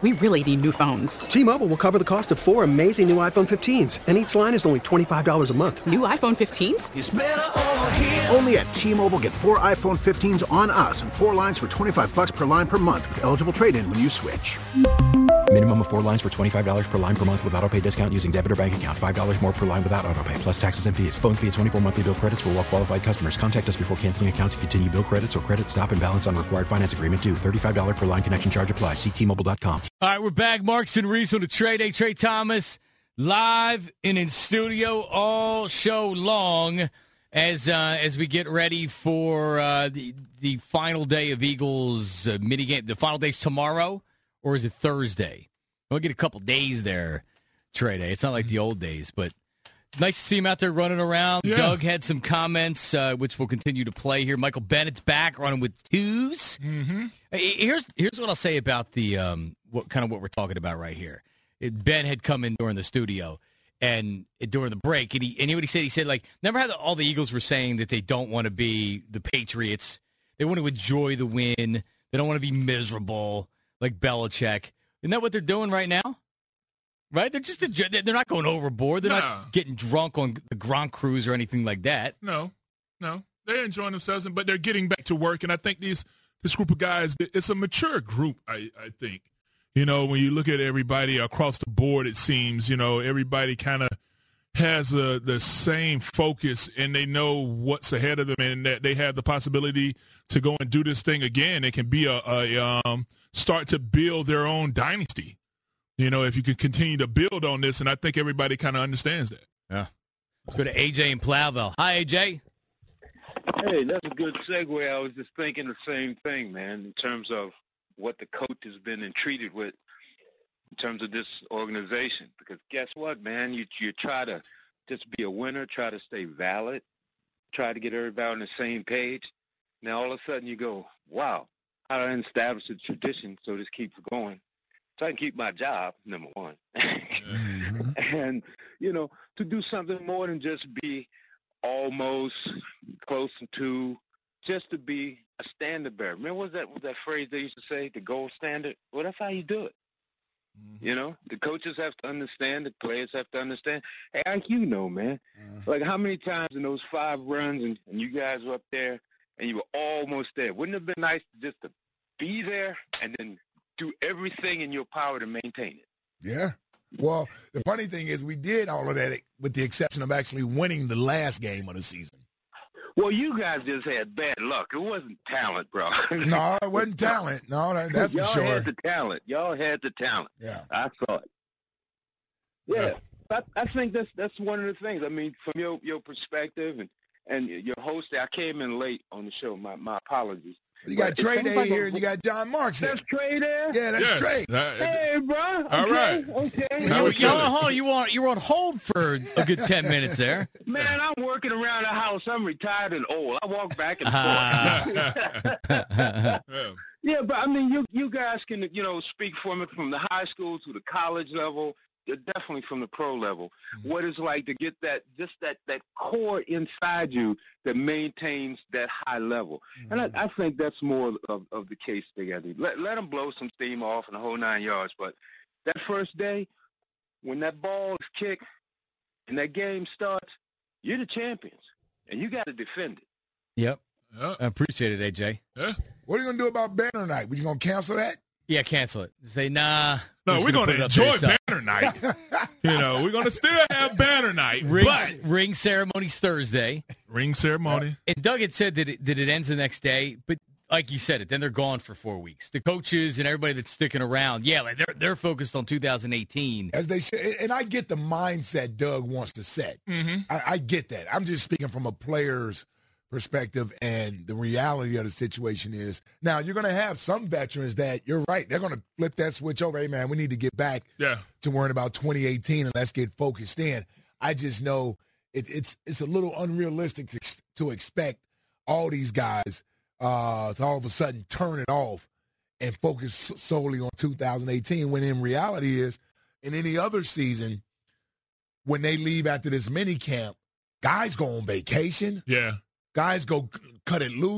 we really need new phones. T-Mobile will cover the cost of 4 amazing new iPhone 15s, and each line is only $25 a month. New iPhone 15s? It's better over here. Only at T-Mobile, get 4 iPhone 15s on us and 4 lines for $25 per line per month with eligible trade-in when you switch. Minimum of 4 lines for $25 per line per month with autopay discount using debit or bank account. $5 more per line without autopay, plus taxes and fees. Phone fee at 24 monthly bill credits for well-qualified customers. Contact us before canceling account to continue bill credits or credit stop and balance on required finance agreement due. $35 per line connection charge applies. See T-Mobile.com. All right, we're back. Marks and Reese on the Trey Day. Trey Thomas live and in studio all show long as we get ready for the final day of Eagles minigame. The final day's tomorrow, or is it Thursday? We'll get a couple days there, Trey Day. It's not like the old days, but nice to see him out there running around. Yeah. Doug had some comments, which we'll continue to play here. Michael Bennett's back running with twos. Mm-hmm. Here's what I'll say about the what we're talking about right here. Ben had come in during the studio and during the break, and what he said. He said, like, remember how all the Eagles were saying that they don't want to be the Patriots. They want to enjoy the win. They don't want to be miserable like Belichick. Isn't that what they're doing right now? Right? They're not going overboard. They're not getting drunk on the Gronk cruise or anything like that. No. They're enjoying themselves, but they're getting back to work. And I think this group of guys, it's a mature group, I think. You know, when you look at everybody across the board, it seems, you know, everybody kind of has the same focus, and they know what's ahead of them, and that they have the possibility to go and do this thing again. It can be a start to build their own dynasty. You know, if you can continue to build on this, and I think everybody kind of understands that. Yeah. Let's go to AJ in Plowville. Hi, AJ. Hey, that's a good segue. I was just thinking the same thing, man, in terms of what the coach has been treated with in terms of this organization. Because guess what, man? You try to just be a winner, try to stay valid, try to get everybody on the same page. Now, all of a sudden you go, wow, how do I establish a tradition so this keeps going? So I can keep my job, number one. And, you know, to do something more than just be almost close to, just to be a standard bearer. Remember what was that phrase they used to say, the gold standard? Well, that's how you do it. You know, the coaches have to understand, the players have to understand. Hey, like, you know, man, like how many times in those 5 runs and you guys were up there and you were almost there. Wouldn't it have been nice just to be there and then do everything in your power to maintain it? Yeah. Well, the funny thing is we did all of that with the exception of actually winning the last game of the season. Well, you guys just had bad luck. It wasn't talent, bro. No, it wasn't talent. No, that's for sure. Y'all had the talent. Y'all had the talent. Yeah. I saw it. Yeah. I think that's one of the things. I mean, from your perspective and your host, I came in late on the show. My apologies. You got Trey Day here, and you got John Marks here. That's Trey there? Yeah, that's Trey. Hey, bro. Okay, all right. Okay. You were on hold for a good 10 minutes there. Man, I'm working around the house. I'm retired and old. I walk back and forth. Yeah, but I mean, you guys can, you know, speak from it from the high school to the college level, definitely from the pro level. What it's like to get that core inside you that maintains that high level. And I think that's more of the case together. Let them blow some steam off and the whole 9 yards. But that first day, when that ball is kicked and that game starts, you're the champions, and you got to defend it. Yep. I appreciate it, AJ. Yeah. What are you going to do about Banner Night? Are you going to cancel that? Yeah, cancel it. Say, nah. No, we're going to enjoy Banner Night. You know, we're going to still have Banner Night. Ring ceremony's Thursday. Ring ceremony. And Doug had said that it ends the next day, but like you said then they're gone for 4 weeks. The coaches and everybody that's sticking around, like they're focused on 2018. As they should. And I get the mindset Doug wants to set. Mm-hmm. I get that. I'm just speaking from a player's perspective, and the reality of the situation is now you're going to have some veterans that you're right. They're going to flip that switch over. Hey, man, we need to get back to worrying about 2018 and let's get focused in. I just know it's a little unrealistic to expect all these guys to all of a sudden turn it off and focus solely on 2018 when in reality is in any other season when they leave after this mini camp, guys go on vacation. Yeah. Guys go cut it loose.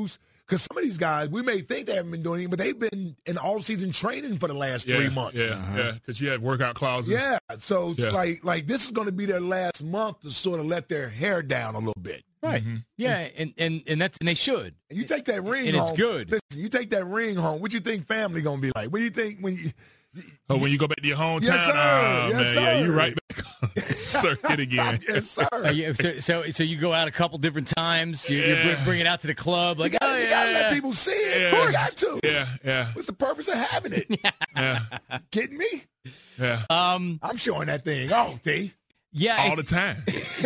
Because some of these guys, we may think they haven't been doing anything, but they've been in all-season training for the last 3 months. Yeah, because you had workout clauses. Yeah, so it's like this is going to be their last month to sort of let their hair down a little bit. Right. Mm-hmm. Yeah, and they should. And you take that ring and home. It's good. Listen, you take that ring home. What you think family going to be like? What do you think when you... when you go back to your hometown? Yes, sir. Man, yeah, you're right back on circuit again. Yes, sir. So you go out a couple different times. You bring it out to the club. Like, you gotta let people see it. Of course. You got to. Yeah. What's the purpose of having it? Yeah. Kidding me? Yeah. I'm showing that thing off, T. Yeah, all the time.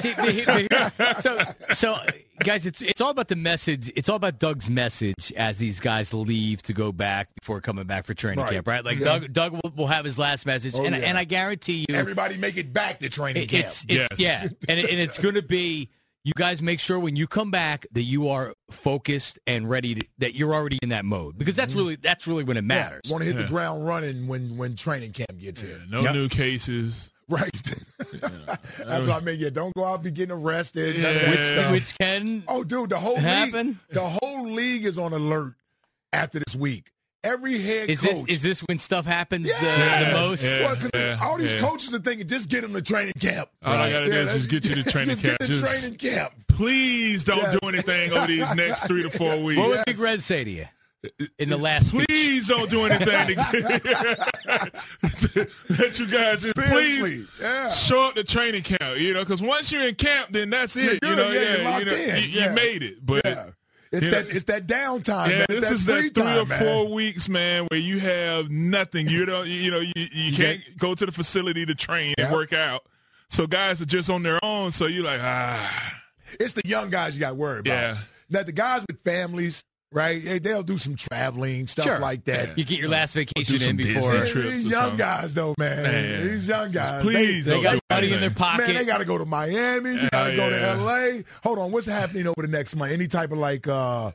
So, guys, it's all about the message. It's all about Doug's message as these guys leave to go back before coming back for training camp, right? Like Doug will have his last message, and I guarantee you, everybody make it back to training camp. Yeah, and it's going to be. You guys make sure when you come back that you are focused and ready that you're already in that mode, because that's really when it matters. Want to hit the ground running when training camp gets here. No new cases. Right. That's what I mean. Yeah, don't go out and be getting arrested. Which can dude, the whole happen. The whole league is on alert after this week. Every head coach. Is this when stuff happens the most? Well, because all these coaches are thinking, just get them to training camp. All I got to do is just get you to training camp. Get to training camp. Please don't do anything over these next 3 to 4 weeks. What would Big Red say to you in the last Please speech? Don't do anything that you guys just please show up to training camp. Because once you're in camp, then that's it. You made it. But it's that downtime. Yeah, man. this is that 3 or 4 weeks, man, where you have nothing. You can't go to the facility to train and work out. So guys are just on their own. So you're like, It's the young guys you got to worry about. Yeah. Now the guys with families. Right, they'll do some traveling, stuff like that. Yeah. You get your last vacation in before. These young guys, though, man. These young guys, please, they got money in their pocket. Man, they got to go to Miami. You got to go to L.A. Hold on, what's happening over the next month? Any type of like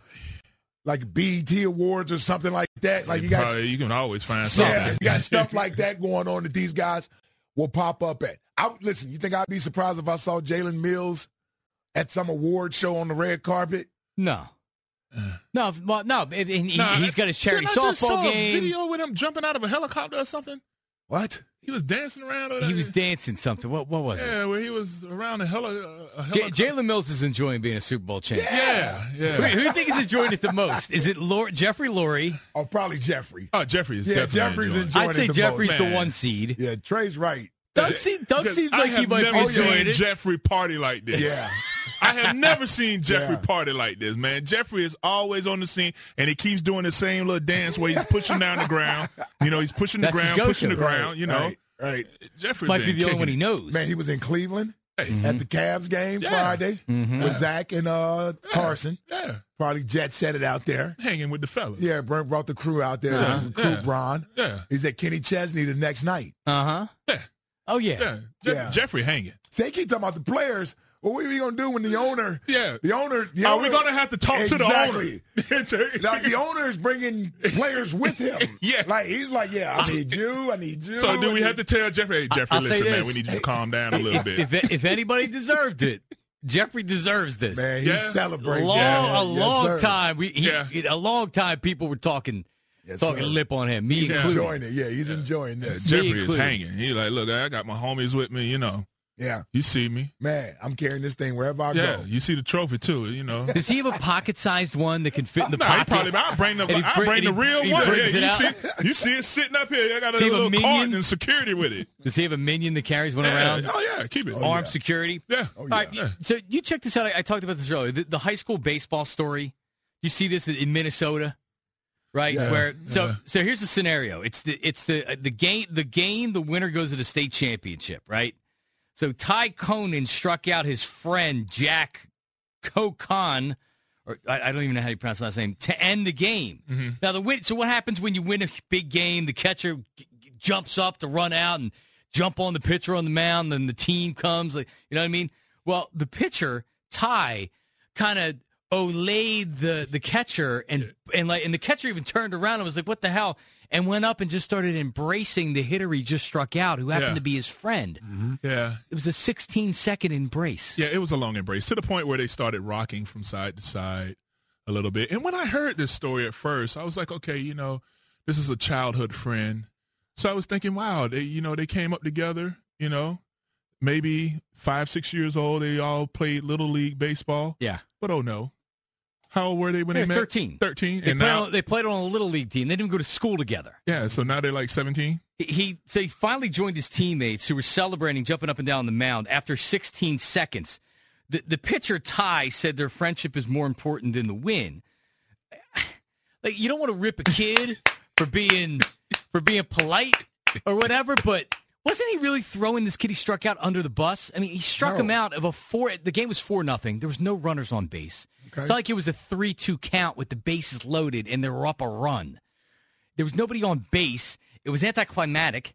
BET Awards or something like that? Like you can always find something. Yeah, you got stuff like that going on that these guys will pop up at. Listen, you think I'd be surprised if I saw Jalen Mills at some award show on the red carpet? No. No. He's got his charity softball game. A video with him jumping out of a helicopter or something. What? He was dancing around. He was dancing something. What was it? Yeah, where he was around a helicopter. Jalen Mills is enjoying being a Super Bowl champion. Yeah. Who do you think is enjoying it the most? Is it Jeffrey Lurie? Oh, probably Jeffrey. Oh, Jeffrey is definitely Jeffrey's enjoying it. I'd say the Jeffrey's most. the one seed. Yeah, Trey's right. Doug seems like he might be enjoying it. Jeffrey party like this. Yeah. I have never seen Jeffrey party like this, man. Jeffrey is always on the scene, and he keeps doing the same little dance where he's pushing down the ground. He's pushing the ground, Right. Jeffrey might be the only one he knows. Man, he was in Cleveland at the Cavs game Friday with Zach and Carson. Yeah. Probably jet set it out there. Hanging with the fellas. Yeah, Brent brought the crew out there. Crew Bron. Yeah. He's at Kenny Chesney the next night. Uh-huh. Yeah. Oh, yeah. Jeffrey hanging. They keep talking about the players. What are we going to do when the owner? Yeah. The owner. Are we going to have to talk to the owner? Like the owner is bringing players with him. Yeah. Like he's like, I need you. So do we have to tell Jeffrey, hey, Jeffrey, listen, man, we need you to calm down a little bit. If anybody deserved it, Jeffrey deserves this. Man, he's celebrating. A long time people were talking lip on him. He's enjoying it. Yeah, he's enjoying this. Jeffrey is hanging. He's like, look, I got my homies with me, Yeah. You see me. Man, I'm carrying this thing wherever I go. Yeah, you see the trophy, too, Does he have a pocket-sized one that can fit in the pocket? I'll bring the real one. You see it sitting up here. I got a little cart and security with it. Does he have a minion that carries one around? Oh, yeah, keep it. Armed security? Yeah. All right, so you check this out. I talked about this earlier. The high school baseball story. You see this in Minnesota? Right, so here's the scenario. It's the game. The winner goes to the state championship. Right. So Ty Conan struck out his friend Jack Kokon, or I don't even know how you pronounce his last name, to end the game. Mm-hmm. Now so what happens when you win a big game? The catcher jumps up to run out and jump on the pitcher on the mound, and the team comes. You know what I mean? Well, the pitcher Ty kind of olayed the catcher, and the catcher even turned around and was like, "What the hell?" and went up and just started embracing the hitter he just struck out, who happened to be his friend. Mm-hmm. Yeah. It was a 16-second embrace. Yeah, it was a long embrace, to the point where they started rocking from side to side. a little bit. And when I heard this story at first, I was like, okay, this is a childhood friend. So I was thinking, wow, they came up together, maybe 5-6 years old. They all played Little League baseball. Yeah. But oh no. How old were they when they met? 13. 13. They played on a Little League team. They didn't go to school together. Yeah, so now they're like 17? He finally joined his teammates who were celebrating, jumping up and down the mound after 16 seconds. The pitcher, Ty, said their friendship is more important than the win. Like, you don't want to rip a kid for being polite or whatever, but wasn't he really throwing this kid he struck out under the bus? I mean, he struck him out of the game was 4-0. There was no runners on base. Okay. It's not like it was a 3-2 count with the bases loaded and they were up a run. There was nobody on base. It was anticlimactic.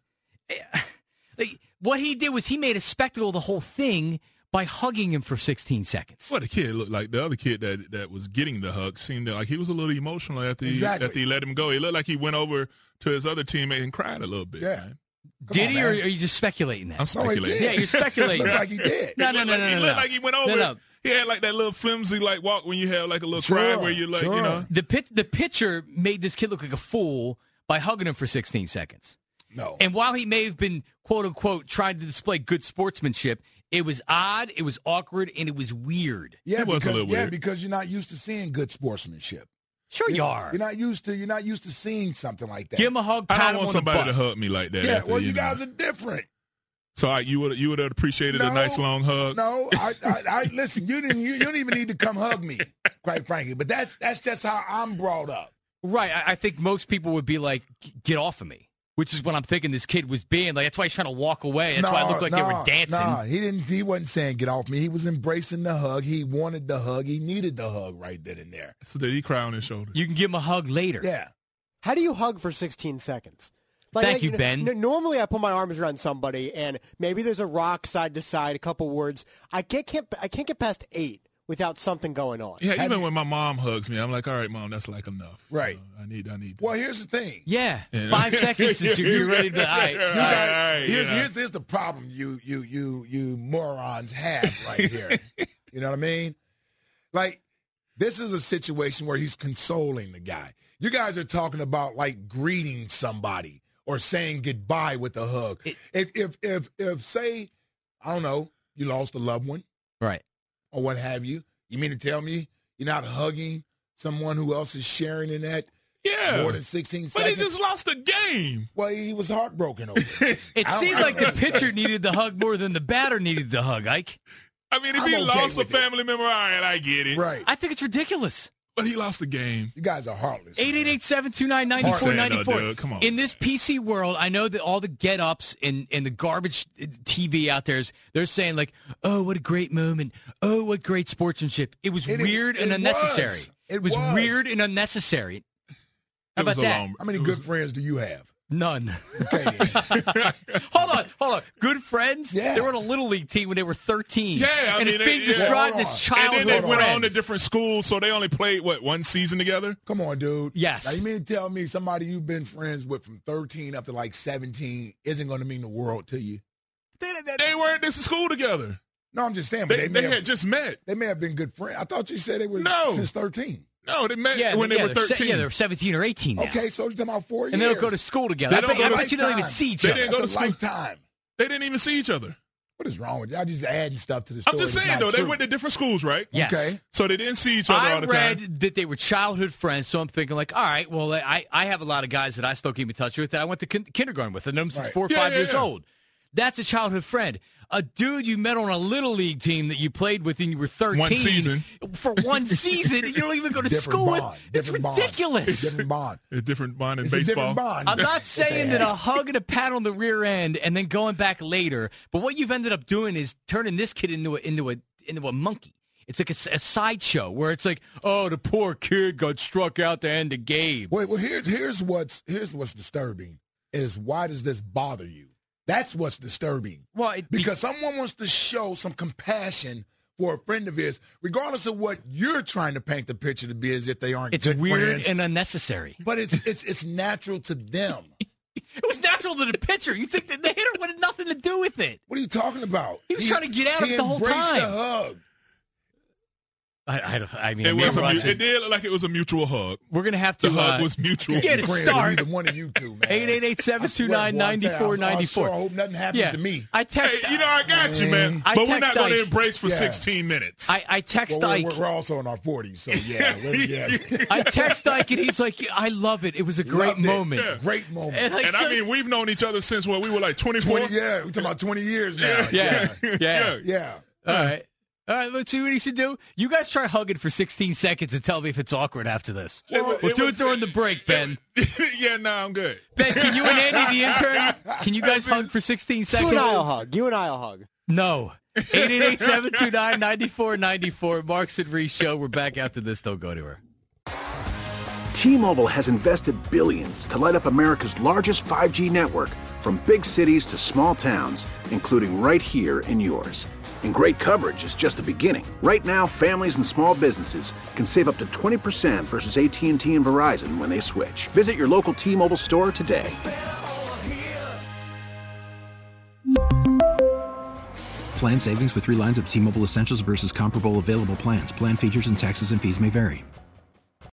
What he did was he made a spectacle of the whole thing by hugging him for 16 seconds. Well, the kid looked like the other kid that was getting the hug. Seemed like he was a little emotional after he let him go. He looked like he went over to his other teammate and cried a little bit. Yeah. Man. Did he, or are you just speculating that? I'm speculating. Yeah, you're speculating. Looked like he did. No. He looked like he went over. No. He had like that little flimsy walk when you have like a little cry where you're like, The pitcher made this kid look like a fool by hugging him for 16 seconds. No. And while he may have been, quote unquote, trying to display good sportsmanship, it was odd, it was awkward, and it was weird. Yeah, it was a little weird. Yeah, because you're not used to seeing good sportsmanship. Sure you are. You're not used to seeing something like that. Give him a hug. I don't want somebody to hug me like that. Yeah, well, you guys are different. So you would have appreciated a nice long hug. No, I listen. You don't even need to come hug me, quite frankly. But that's just how I'm brought up. Right. I think most people would be like, "Get off of me," which is what I'm thinking this kid was being. Like, that's why he's trying to walk away. That's why it looked like they were dancing. No, he didn't. He wasn't saying get off me. He was embracing the hug. He wanted the hug. He needed the hug right then and there. So did he cry on his shoulder? You can give him a hug later. Yeah. How do you hug for 16 seconds? Thank you, Ben. Normally, I put my arms around somebody, and maybe there's a rock side to side, a couple words. I can't get past 8 without something going on. Yeah, even when my mom hugs me, I'm like, all right, Mom, that's like enough. Right. I need. Well, here's the thing. Yeah. 5 seconds is you're ready to. All right. Here's the problem you morons have right here. You know what I mean? Like, this is a situation where he's consoling the guy. You guys are talking about like greeting somebody or saying goodbye with a hug. If say, I don't know, you lost a loved one, right, or what have you, you mean to tell me you're not hugging someone who else is sharing in that? Yeah, more than 16 seconds. But he just lost a game. Well, he was heartbroken over it. It seemed like the pitcher needed the hug more than the batter needed the hug, Ike. I mean, if he lost a family member, all right, I get it. Right. I think it's ridiculous. But he lost the game. You guys are heartless. 888-729-9494. Come on. In this PC world, I know that all the get-ups and the garbage TV out there, they're saying like, oh, what a great moment. Oh, what great sportsmanship. It was weird and unnecessary. It was weird and unnecessary. How about that? How many good friends do you have? None. Okay. Hold on. Good friends? Yeah. They were on a Little League team when they were 13. Yeah, and it's being described as childhood And then they went friends. on to different schools, so they only played, one season together? Come on, dude. Yes. Now, you mean to tell me somebody you've been friends with from 13 up to like 17 isn't going to mean the world to you? They weren't in school together. No, I'm just saying. But They had just met. They may have been good friends. I thought you said they were since 13. No, they met when they were 13. They were 17 or 18 now. Okay, so you're talking about 4 years. And they don't go to school together. I bet you don't even see each other. They didn't go to school. Lifetime. They didn't even see each other. What is wrong with y'all? Just adding stuff to the story. I'm just saying, though, they went to different schools, right? Yes. Okay. So they didn't see each other all the time. I read that they were childhood friends, so I'm thinking, like, all right, well, I have a lot of guys that I still keep in touch with that I went to kindergarten with. I've known them since 4 or 5 years old. That's a childhood friend. A dude you met on a Little League team that you played with when you were 13. 1 season. For 1 season, and you don't even go to school with. It's ridiculous. Different bond. A different bond in It's baseball. A different bond. I'm not saying that a hug and a pat on the rear end and then going back later, but what you've ended up doing is turning this kid into a monkey. It's like a sideshow where it's like, oh, the poor kid got struck out to end the game. Wait, well, here's what's disturbing is why does this bother you? That's what's disturbing. Well, because someone wants to show some compassion for a friend of his, regardless of what you're trying to paint the picture to be as if they aren't. It's good weird friends. and unnecessary. But it's natural to them. It was natural to the pitcher. You think that the hitter wanted nothing to do with it? What are you talking about? He was trying to get out of it the whole time. He embraced the hug. I mean, it did look like it was a mutual hug. We're gonna have to. The hug was mutual. Get it start. Either one of you two, man. 888-729-9494. I hope nothing happens to me. I text. Hey, I got you, man. But we're not going to embrace for 16 minutes. I text Ike. We're also in our 40s, so yeah. I text Ike, and he's like, "I love it. It was a great moment. Yeah. Great moment." And I mean, we've known each other since we were like 24. Yeah, we're talking about 20 years now. Yeah. All right. All right, let's see what he should do. You guys try hugging for 16 seconds and tell me if it's awkward after this. We'll do it during the break, Ben. I'm good. Ben, can you and Andy, the intern, can you guys hug for 16 seconds? You and I'll hug. No. 888-729-9494. Marks and Reese Show. We're back after this. Don't go anywhere. T-Mobile has invested billions to light up America's largest 5G network, from big cities to small towns, including right here in yours. And great coverage is just the beginning. Right now, families and small businesses can save up to 20% versus AT&T and Verizon when they switch. Visit your local T-Mobile store today. Plan savings with 3 lines of T-Mobile Essentials versus comparable available plans. Plan features and taxes and fees may vary.